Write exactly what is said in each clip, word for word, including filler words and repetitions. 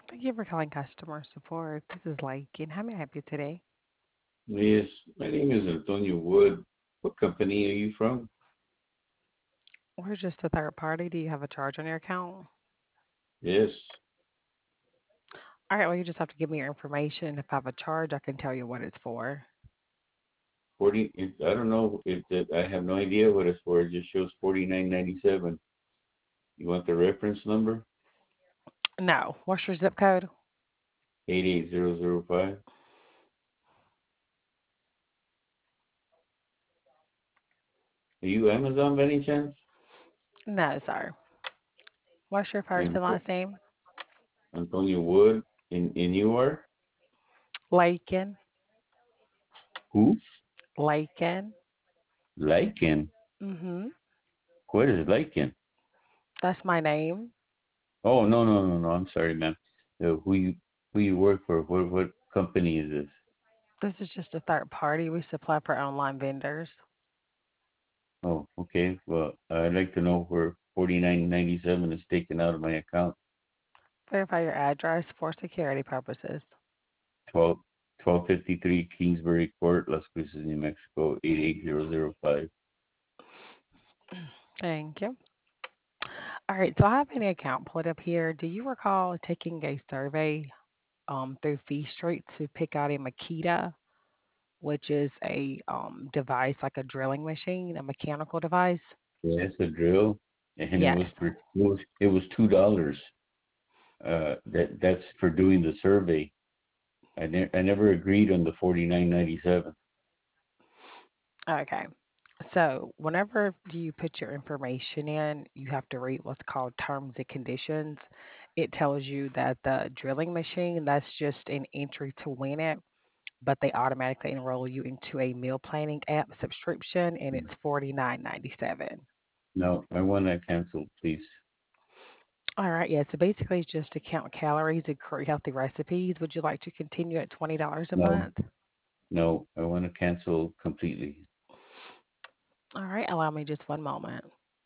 Thank you for calling customer support. This is Lakin. How may I help you today? Yes, my name is Antonio Wood. What company are you from? We're just a third party. Do you have a charge on your account? Yes, All right, well, you just have to give me your information. If I have a charge, I can tell you what it's for. forty. It, I don't know if that. I have no idea what it's for. It just shows forty nine ninety seven. You want the reference number? No. What's your zip code? Eight eight zero zero five. Are you Amazon by any chance? No, sir. What's your first And and last name? Antonio Wood. And and you are Lakin. who? Lakin. Lycan. Mm-hmm. What is Lycan? That's my name. Oh no no no no. I'm sorry, man. Uh, who you who you work for? What what company is this? This is just a third party. We supply for online vendors. Oh, okay. Well, I'd like to know where forty nine ninety seven is taken out of my account. Verify your address for security purposes. Twelve twelve fifty three Kingsbury Court, Las Cruces, New Mexico, eight eight zero zero five. Thank you. All right, so I have an account pulled up here. Do you recall taking a survey um, through Fee Street to pick out a Makita, which is a um, device like a drilling machine, a mechanical device? Yeah, it's a drill, and it Yes. was for it was it was two dollars. Uh, that that's for doing the survey. I ne- I never agreed on the forty nine ninety seven. Okay. So whenever you put your information in, you have to read what's called terms and conditions. It tells you that the drilling machine, that's just an entry to win it, but they automatically enroll you into a meal planning app subscription and it's forty nine ninety seven. No, I want that canceled, please. All right, yeah. So basically, it's just to count calories and create healthy recipes. Would you like to continue at twenty dollars a No, month? no, I want to cancel completely. All right, allow me just one moment.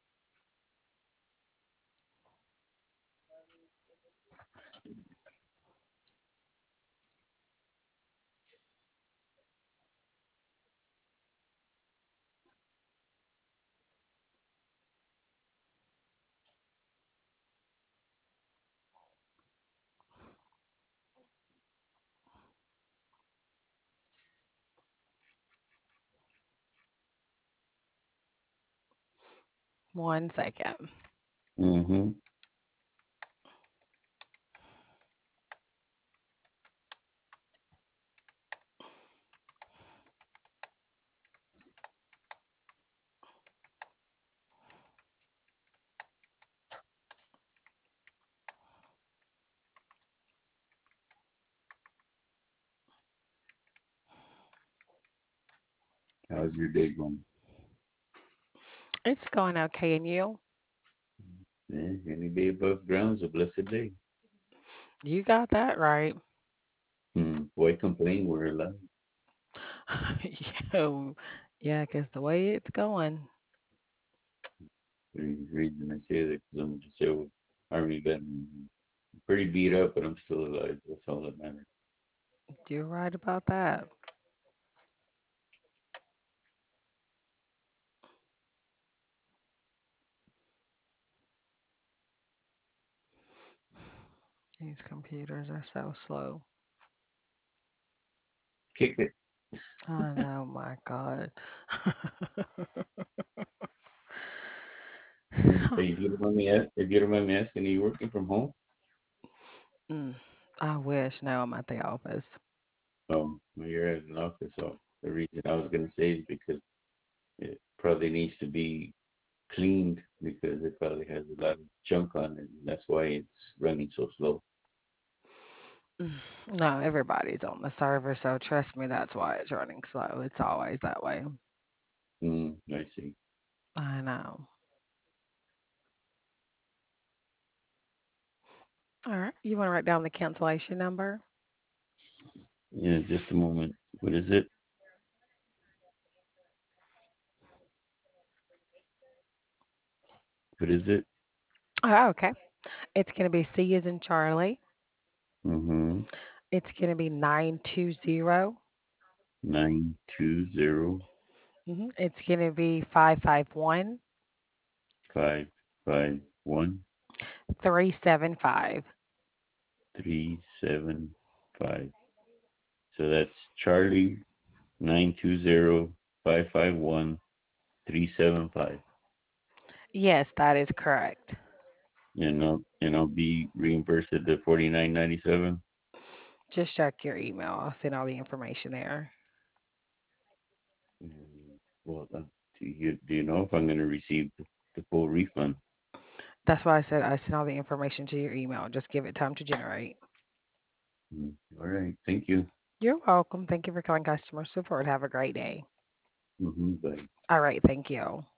One second. Mm-hmm. How's your day going? It's going okay, and you? Eh, any day above ground's a blessed day. You got that right. Hmm. Why complain? We're alive. Yo, yeah, because the way it's going, The reason I say that because I'm just a army veteran. I'm pretty beat up, but I'm still alive. That's all that matters. you're right about that. These computers are so slow. Kick it. I know, my God. Mm. Hey, if you don't mind me, ask, if you don't mind me asking, are you working from home? Mm, I wish. Now I'm at the office. Um, well, you're at an office, so the reason I was gonna say is because it probably needs to be cleaned because it probably has a lot of junk on it, and that's why it's running so slow. Mm, no, everybody's on the server, so trust me, that's why it's running slow. It's always that way. Mm, I see. I know. All right. You want to write down the cancellation number? Yeah, just a moment. What is it? What is it? Oh, okay. It's going to be C as in Charlie, Mm-hmm. It's going to be nine two zero. Nine two zero Mhm. It's going to be five five one five five one three seven five. three seven five. So that's Charlie nine two zero five five one three seven five. Yes, that is correct. And I'll and I'll be reimbursed at the forty nine ninety seven. Just check your email. I'll send all the information there. Well, uh, do you do you know if I'm going to receive the, the full refund? That's why I said I sent all the information to your email. Just give it time to generate. Mm, all right, thank you. You're welcome. Thank you for calling customer support. Have a great day. Mm-hmm, bye. All right. Thank you.